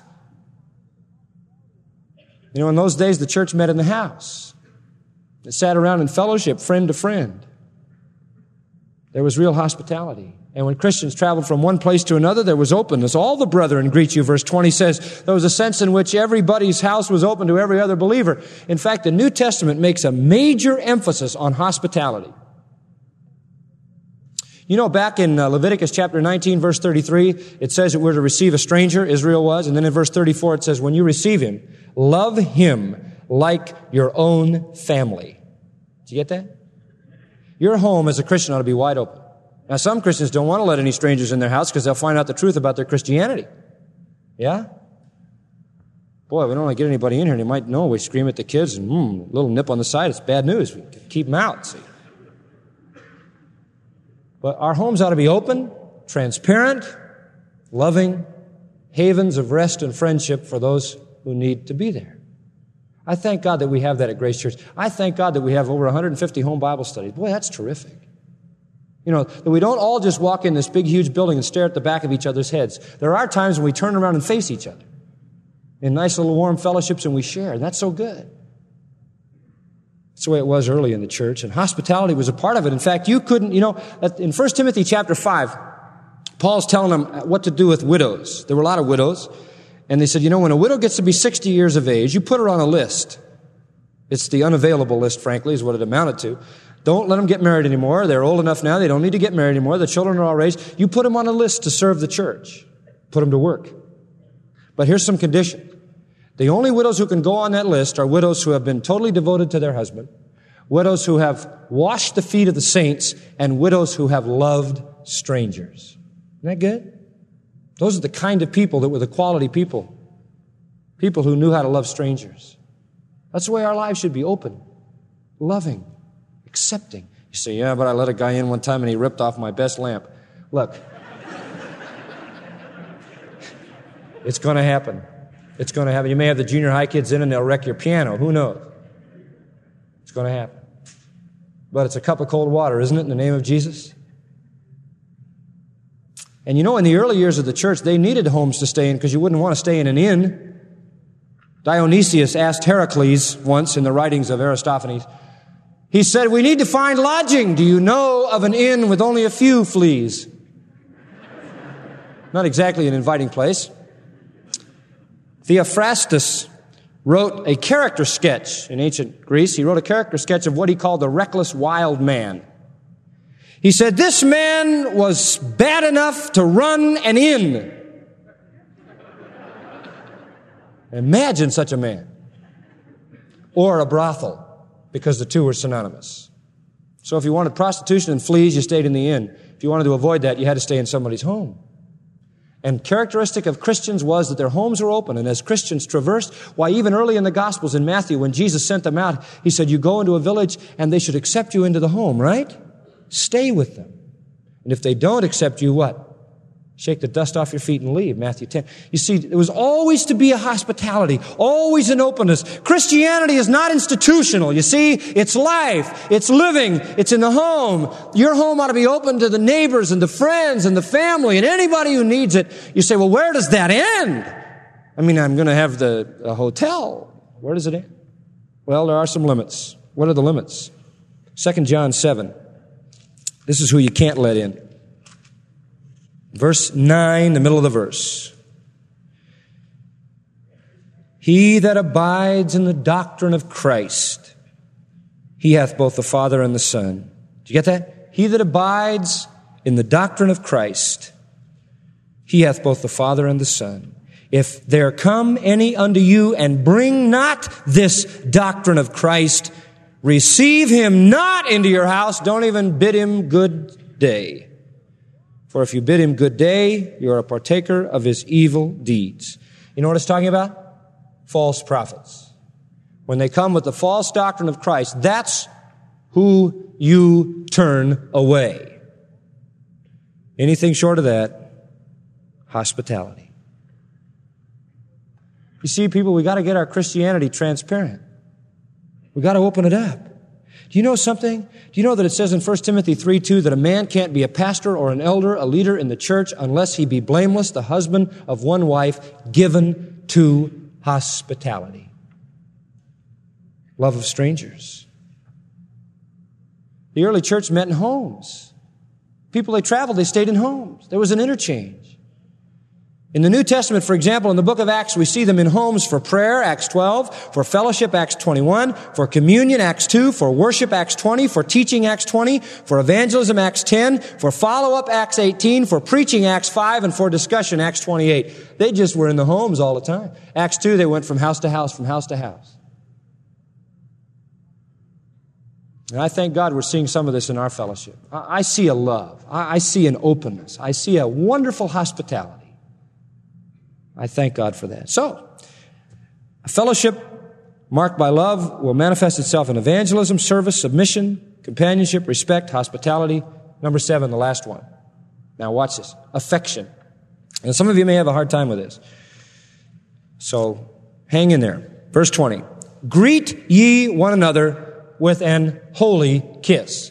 You know, in those days, the church met in the house. It sat around in fellowship, friend to friend. There was real hospitality. And when Christians traveled from one place to another, there was openness. All the brethren greet you, verse twenty says. There was a sense in which everybody's house was open to every other believer. In fact, the New Testament makes a major emphasis on hospitality. You know, back in uh, Leviticus chapter nineteen, verse thirty-three, it says that we're to receive a stranger, Israel was. And then in verse thirty-four, it says, when you receive him, love him like your own family. Did you get that? Your home as a Christian ought to be wide open. Now, some Christians don't want to let any strangers in their house because they'll find out the truth about their Christianity. Yeah? Boy, we don't want to get anybody in here, and they might know we scream at the kids and, hmm, little nip on the side, it's bad news. We keep them out, see. But our homes ought to be open, transparent, loving, havens of rest and friendship for those who need to be there. I thank God that we have that at Grace Church. I thank God that we have over one hundred fifty home Bible studies. Boy, that's terrific. You know, that we don't all just walk in this big, huge building and stare at the back of each other's heads. There are times when we turn around and face each other in nice little warm fellowships, and we share, and that's so good. That's the way it was early in the church, and hospitality was a part of it. In fact, you couldn't, you know, in First Timothy chapter five, Paul's telling them what to do with widows. There were a lot of widows, and they said, you know, when a widow gets to be sixty years of age, you put her on a list. It's the unavailable list, frankly, is what it amounted to. Don't let them get married anymore. They're old enough now. They don't need to get married anymore. The children are all raised. You put them on a list to serve the church. Put them to work. But here's some condition. The only widows who can go on that list are widows who have been totally devoted to their husband, widows who have washed the feet of the saints, and widows who have loved strangers. Isn't that good? Those are the kind of people that were the quality people. People who knew how to love strangers. That's the way our lives should be, open, loving, accepting. You say, yeah, but I let a guy in one time and he ripped off my best lamp. Look, it's going to happen. It's going to happen. You may have the junior high kids in and they'll wreck your piano. Who knows? It's going to happen. But it's a cup of cold water, isn't it, in the name of Jesus? And you know, in the early years of the church, they needed homes to stay in because you wouldn't want to stay in an inn. Dionysius asked Heracles once in the writings of Aristophanes, he said, we need to find lodging. Do you know of an inn with only a few fleas? Not exactly an inviting place. Theophrastus wrote a character sketch in ancient Greece. He wrote a character sketch of what he called the reckless wild man. He said, this man was bad enough to run an inn. Imagine such a man. Or a brothel, because the two were synonymous. So if you wanted prostitution and fleas, you stayed in the inn. If you wanted to avoid that, you had to stay in somebody's home. And characteristic of Christians was that their homes were open. And as Christians traversed, why even early in the Gospels in Matthew, when Jesus sent them out, he said, you go into a village and they should accept you into the home, right? Stay with them. And if they don't accept you, what? Shake the dust off your feet and leave, Matthew ten. You see, there was always to be a hospitality, always an openness. Christianity is not institutional, you see. It's life, it's living, it's in the home. Your home ought to be open to the neighbors and the friends and the family and anybody who needs it. You say, well, where does that end? I mean, I'm going to have the a hotel. Where does it end? Well, there are some limits. What are the limits? Second John seven. This is who you can't let in. Verse nine, the middle of the verse. He that abides in the doctrine of Christ, he hath both the Father and the Son. Did you get that? He that abides in the doctrine of Christ, he hath both the Father and the Son. If there come any unto you and bring not this doctrine of Christ, receive him not into your house. Don't even bid him good day. For if you bid him good day, you are a partaker of his evil deeds. You know what it's talking about? False prophets. When they come with the false doctrine of Christ, that's who you turn away. Anything short of that, hospitality. You see, people, we got to get our Christianity transparent. We got to open it up. Do you know something? Do you know that it says in First Timothy three two that a man can't be a pastor or an elder, a leader in the church, unless he be blameless, the husband of one wife, given to hospitality. Love of strangers. The early church met in homes. People, they traveled, they stayed in homes. There was an interchange. In the New Testament, for example, in the book of Acts, we see them in homes for prayer, Acts twelve, for fellowship, Acts twenty-one, for communion, Acts two, for worship, Acts twenty, for teaching, Acts twenty, for evangelism, Acts ten, for follow-up, Acts eighteen, for preaching, Acts five, and for discussion, Acts twenty-eight. They just were in the homes all the time. Acts two, they went from house to house, from house to house. And I thank God we're seeing some of this in our fellowship. I see a love. I see an openness. I see a wonderful hospitality. I thank God for that. So, a fellowship marked by love will manifest itself in evangelism, service, submission, companionship, respect, hospitality. Number seven, the last one. Now watch this. Affection. And some of you may have a hard time with this. So, hang in there. Verse twenty. Greet ye one another with an holy kiss.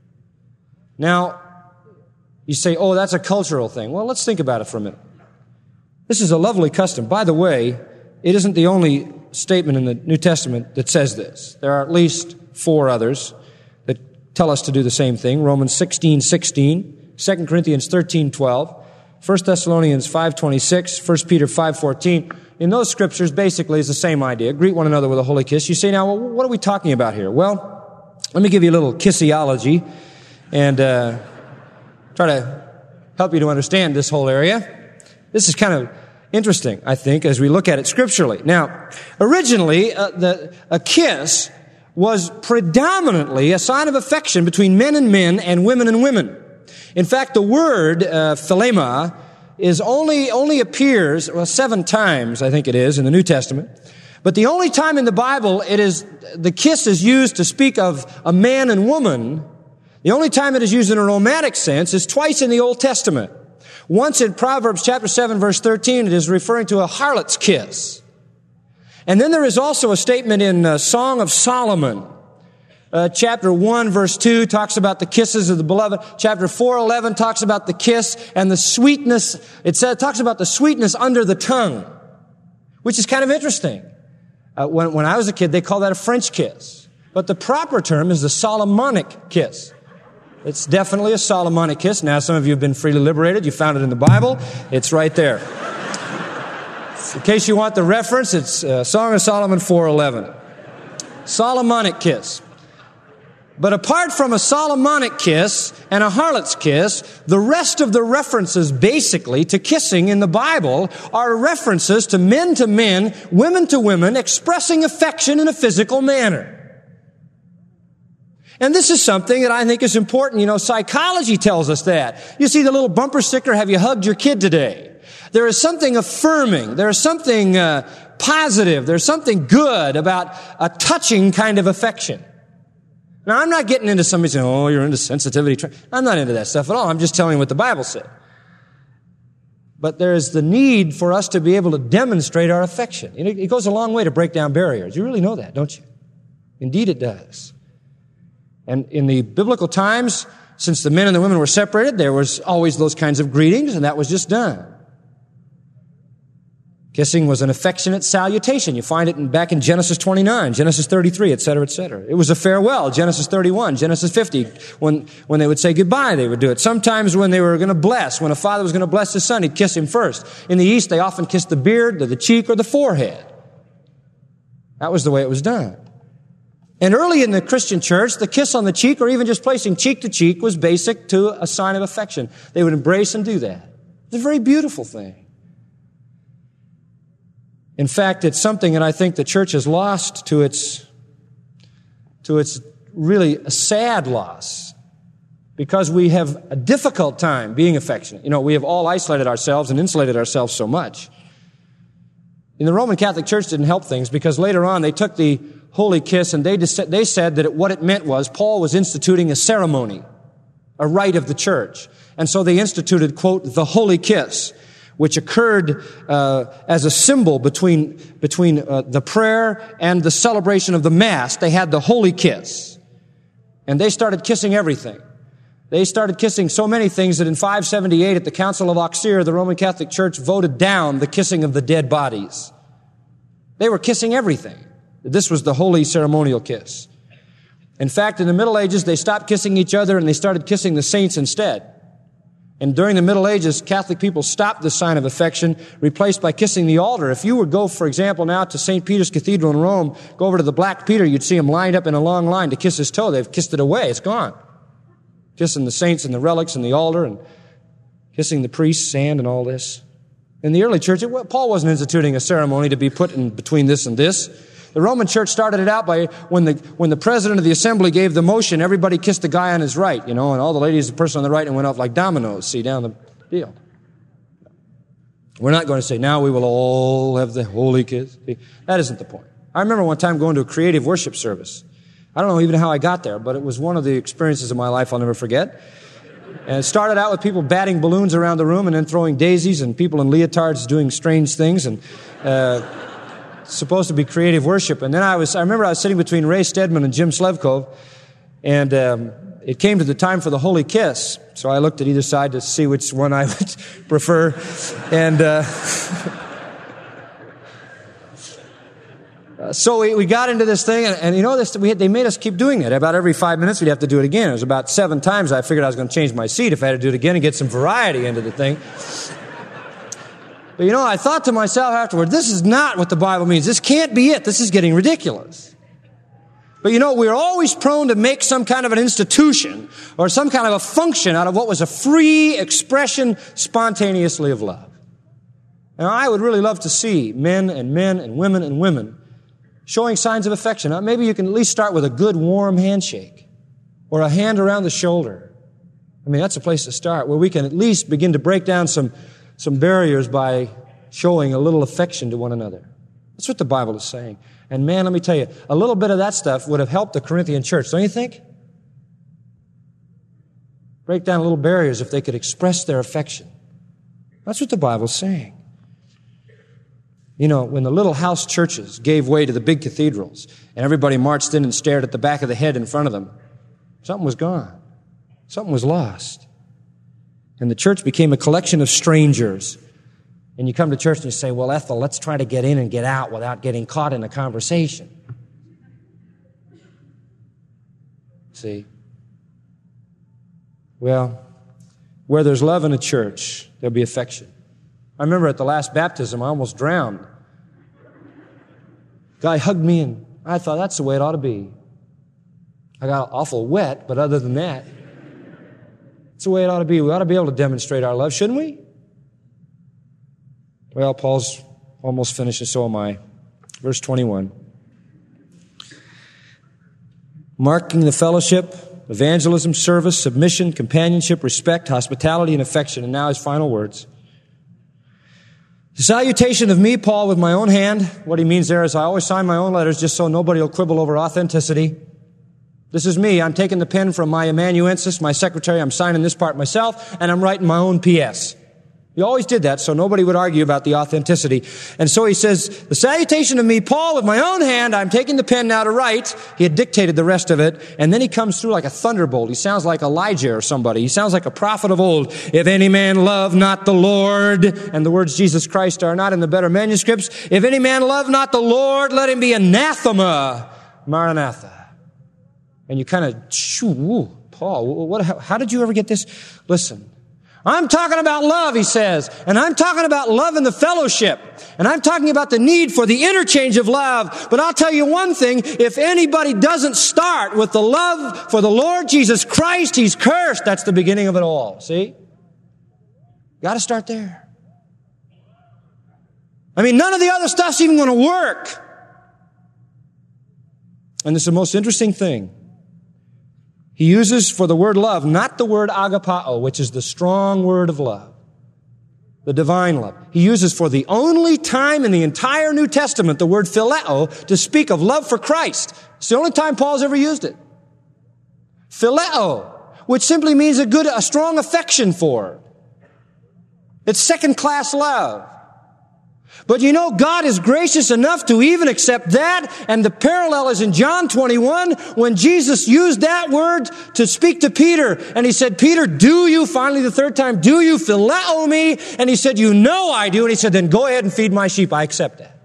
Now, you say, oh, that's a cultural thing. Well, let's think about it for a minute. This is a lovely custom. By the way, it isn't the only statement in the New Testament that says this. There are at least four others that tell us to do the same thing. Romans sixteen sixteen, Second Corinthians thirteen twelve, First Thessalonians five twenty-six, First Peter five fourteen. In those scriptures, basically, it's the same idea. Greet one another with a holy kiss. You say, now, well, what are we talking about here? Well, let me give you a little kissiology and uh, try to help you to understand this whole area. This is kind of interesting, I think, as we look at it scripturally. Now, originally, uh, the, a kiss was predominantly a sign of affection between men and men and women and women. In fact, the word uh, philema is only only appears well seven times, I think it is, in the New Testament. But the only time in the Bible it is the kiss is used to speak of a man and woman. The only time it is used in a romantic sense is twice in the Old Testament. Once in Proverbs chapter seven, verse thirteen, it is referring to a harlot's kiss. And then there is also a statement in uh, Song of Solomon. Uh, chapter one, verse two talks about the kisses of the beloved. Chapter four, eleven talks about the kiss and the sweetness. It says, talks about the sweetness under the tongue, which is kind of interesting. Uh, when, when I was a kid, they called that a French kiss. But the proper term is the Solomonic kiss. It's definitely a Solomonic kiss. Now, some of you have been freely liberated. You found it in the Bible. It's right there. In case you want the reference, it's uh, Song of Solomon four eleven. Solomonic kiss. But apart from a Solomonic kiss and a harlot's kiss, the rest of the references basically to kissing in the Bible are references to men to men, women to women, expressing affection in a physical manner. And this is something that I think is important. You know, psychology tells us that. You see the little bumper sticker, "Have you hugged your kid today?" There is something affirming. There is something uh, positive. There's something good about a touching kind of affection. Now, I'm not getting into somebody saying, "Oh, you're into sensitivity." Tra-. I'm not into that stuff at all. I'm just telling you what the Bible said. But there is the need for us to be able to demonstrate our affection. It goes a long way to break down barriers. You really know that, don't you? Indeed it does. And in the biblical times, since the men and the women were separated, there was always those kinds of greetings, and that was just done. Kissing was an affectionate salutation. You find it in, back in Genesis twenty-nine, Genesis thirty-three, et cetera, et cetera. It was a farewell, Genesis thirty-one, Genesis fifty. When, when they would say goodbye, they would do it. Sometimes when they were going to bless, when a father was going to bless his son, he'd kiss him first. In the East, they often kissed the beard, the cheek, or the forehead. That was the way it was done. And early in the Christian church, the kiss on the cheek, or even just placing cheek to cheek, was basic to a sign of affection. They would embrace and do that. It's a very beautiful thing. In fact, it's something that I think the church has lost to its, to its really a sad loss, because we have a difficult time being affectionate. You know, we have all isolated ourselves and insulated ourselves so much. In the Roman Catholic Church didn't help things, because later on they took the holy kiss and they, they said that it, what it meant was Paul was instituting a ceremony, a rite of the church. And so they instituted, quote, the holy kiss, which occurred uh, as a symbol between between uh, the prayer and the celebration of the Mass. They had the holy kiss. And they started kissing everything. They started kissing so many things that in five seventy-eight at the Council of Auxerre, the Roman Catholic Church voted down the kissing of the dead bodies. They were kissing everything. This was the holy ceremonial kiss. In fact, in the Middle Ages, they stopped kissing each other and they started kissing the saints instead. And during the Middle Ages, Catholic people stopped this sign of affection, replaced by kissing the altar. If you would go, for example, now to Saint Peter's Cathedral in Rome, go over to the Black Peter, you'd see him lined up in a long line to kiss his toe. They've kissed it away. It's gone. Kissing the saints and the relics and the altar and kissing the priest's hand and all this. In the early church, it, Paul wasn't instituting a ceremony to be put in between this and this. The Roman church started it out by when the when the president of the assembly gave the motion, everybody kissed the guy on his right, you know, and all the ladies, the person on the right, and went off like dominoes, see, down the deal. We're not going to say, now we will all have the holy kiss. See, that isn't the point. I remember one time going to a creative worship service. I don't know even how I got there, but it was one of the experiences of my life I'll never forget. And it started out with people batting balloons around the room and then throwing daisies and people in leotards doing strange things and uh, supposed to be creative worship. And then I was, I remember I was sitting between Ray Stedman and Jim Slevkov, and um, it came to the time for the holy kiss. So I looked at either side to see which one I would prefer. And uh, so we, we got into this thing, and, and you know, this, we had, they made us keep doing it. About every five minutes we'd have to do it again. It was about seven times I figured I was going to change my seat if I had to do it again and get some variety into the thing. But you know, I thought to myself afterward, this is not what the Bible means. This can't be it. This is getting ridiculous. But you know, we're always prone to make some kind of an institution or some kind of a function out of what was a free expression spontaneously of love. Now, I would really love to see men and men and women and women showing signs of affection. Now, maybe you can at least start with a good warm handshake or a hand around the shoulder. I mean, that's a place to start where we can at least begin to break down some some barriers by showing a little affection to one another. That's what the Bible is saying. And man, let me tell you, a little bit of that stuff would have helped the Corinthian church, don't you think? Break down little barriers if they could express their affection. That's what the Bible is saying. You know, when the little house churches gave way to the big cathedrals and everybody marched in and stared at the back of the head in front of them, something was gone. Something was lost. And the church became a collection of strangers. And you come to church and you say, well, Ethel, let's try to get in and get out without getting caught in a conversation. See? Well, where there's love in a church, there'll be affection. I remember at the last baptism, I almost drowned. Guy hugged me and I thought that's the way it ought to be. I got awful wet, but other than that, it's the way it ought to be. We ought to be able to demonstrate our love, shouldn't we? Well, Paul's almost finished, and so am I. Verse twenty-one. Marking the fellowship, evangelism, service, submission, companionship, respect, hospitality, and affection. And now his final words. The salutation of me, Paul, with my own hand. What he means there is I always sign my own letters just so nobody will quibble over authenticity. This is me. I'm taking the pen from my amanuensis, my secretary. I'm signing this part myself, and I'm writing my own P S He always did that, so nobody would argue about the authenticity. And so he says, the salutation of me, Paul, with my own hand, I'm taking the pen now to write. He had dictated the rest of it, and then he comes through like a thunderbolt. He sounds like Elijah or somebody. He sounds like a prophet of old. If any man love not the Lord, and the words Jesus Christ are not in the better manuscripts, if any man love not the Lord, let him be anathema. Maranatha. And you kind of, shoo, Paul, what, how, how did you ever get this? Listen. I'm talking about love, he says, and I'm talking about love in the fellowship, and I'm talking about the need for the interchange of love. But I'll tell you one thing, if anybody doesn't start with the love for the Lord Jesus Christ, he's cursed. That's the beginning of it all, see? Got to start there. I mean, none of the other stuff's even going to work. And this is the most interesting thing. He uses for the word love, not the word agapao, which is the strong word of love, the divine love. He uses for the only time in the entire New Testament the word phileo to speak of love for Christ. It's the only time Paul's ever used it. Phileo, which simply means a good, a strong affection for. It's second-class love. But you know, God is gracious enough to even accept that, and the parallel is in John twenty-one, when Jesus used that word to speak to Peter, and he said, Peter, do you, finally the third time, do you phileo me? And he said, you know I do. And he said, then go ahead and feed my sheep. I accept that.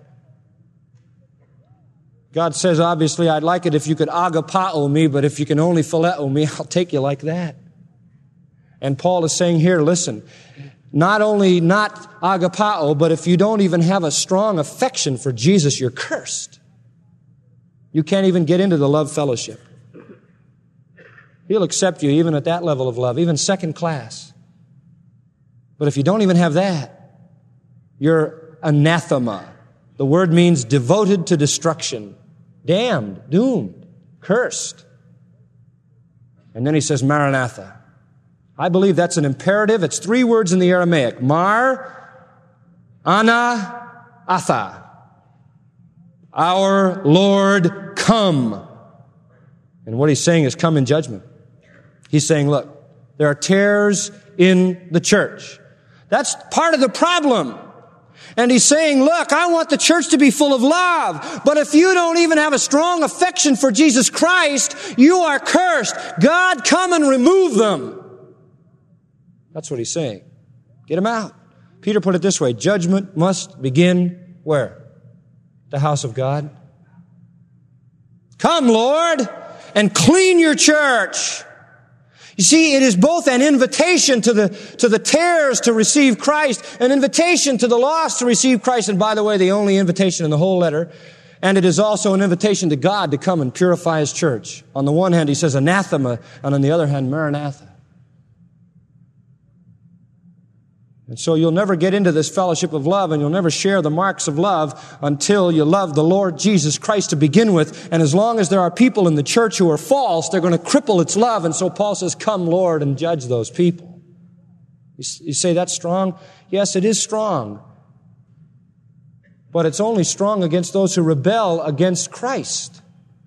God says, obviously, I'd like it if you could agapao me, but if you can only phileo me, I'll take you like that. And Paul is saying here, listen, not only not agapao, but if you don't even have a strong affection for Jesus, you're cursed. You can't even get into the love fellowship. He'll accept you even at that level of love, even second class. But if you don't even have that, you're anathema. The word means devoted to destruction, damned, doomed, cursed. And then he says, Maranatha. I believe that's an imperative. It's three words in the Aramaic. Mar, ana, atha. Our Lord, come. And what he's saying is come in judgment. He's saying, look, there are tares in the church. That's part of the problem. And he's saying, look, I want the church to be full of love. But if you don't even have a strong affection for Jesus Christ, you are cursed. God, come and remove them. That's what he's saying. Get them out. Peter put it this way, judgment must begin where? The house of God. Come, Lord, and clean your church. You see, it is both an invitation to the, to the tares to receive Christ, an invitation to the lost to receive Christ, and by the way, the only invitation in the whole letter. And it is also an invitation to God to come and purify his church. On the one hand, he says anathema, and on the other hand, maranatha. And so you'll never get into this fellowship of love, and you'll never share the marks of love until you love the Lord Jesus Christ to begin with. And as long as there are people in the church who are false, they're going to cripple its love. And so Paul says, come, Lord, and judge those people. You say that's strong? Yes, it is strong. But it's only strong against those who rebel against Christ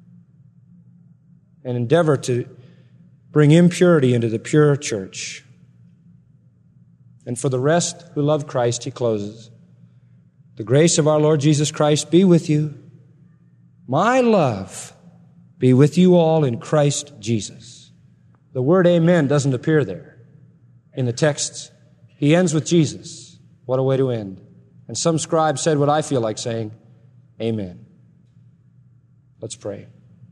and endeavor to bring impurity into the pure church. And for the rest who love Christ, he closes. The grace of our Lord Jesus Christ be with you. My love be with you all in Christ Jesus. The word amen doesn't appear there in the texts. He ends with Jesus. What a way to end. And some scribe said what I feel like saying, amen. Let's pray.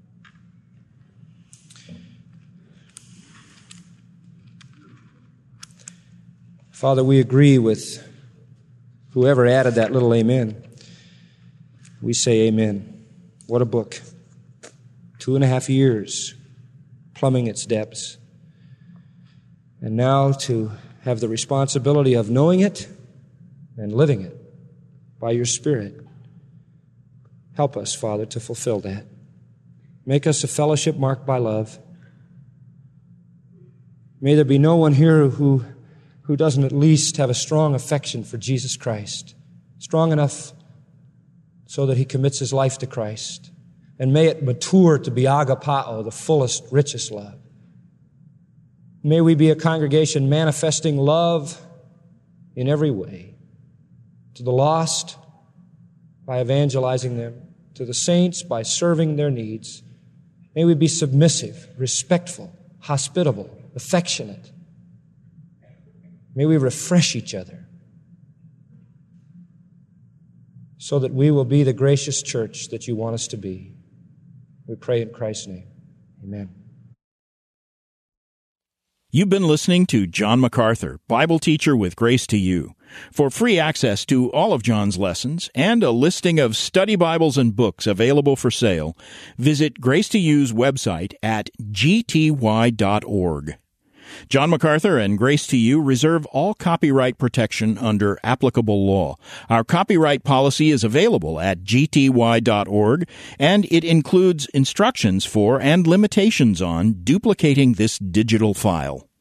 Father, we agree with whoever added that little amen. We say amen. What a book. Two and a half years plumbing its depths. And now to have the responsibility of knowing it and living it by your Spirit. Help us, Father, to fulfill that. Make us a fellowship marked by love. May there be no one here who, who doesn't at least have a strong affection for Jesus Christ, strong enough so that he commits his life to Christ. And may it mature to be agapao, the fullest, richest love. May we be a congregation manifesting love in every way, to the lost by evangelizing them, to the saints by serving their needs. May we be submissive, respectful, hospitable, affectionate. May we refresh each other so that we will be the gracious church that you want us to be. We pray in Christ's name. Amen. You've been listening to John MacArthur, Bible teacher with Grace to You. For free access to all of John's lessons and a listing of study Bibles and books available for sale, visit Grace to You's website at g t y dot org. John MacArthur and Grace to You reserve all copyright protection under applicable law. Our copyright policy is available at g t y dot org, and it includes instructions for and limitations on duplicating this digital file.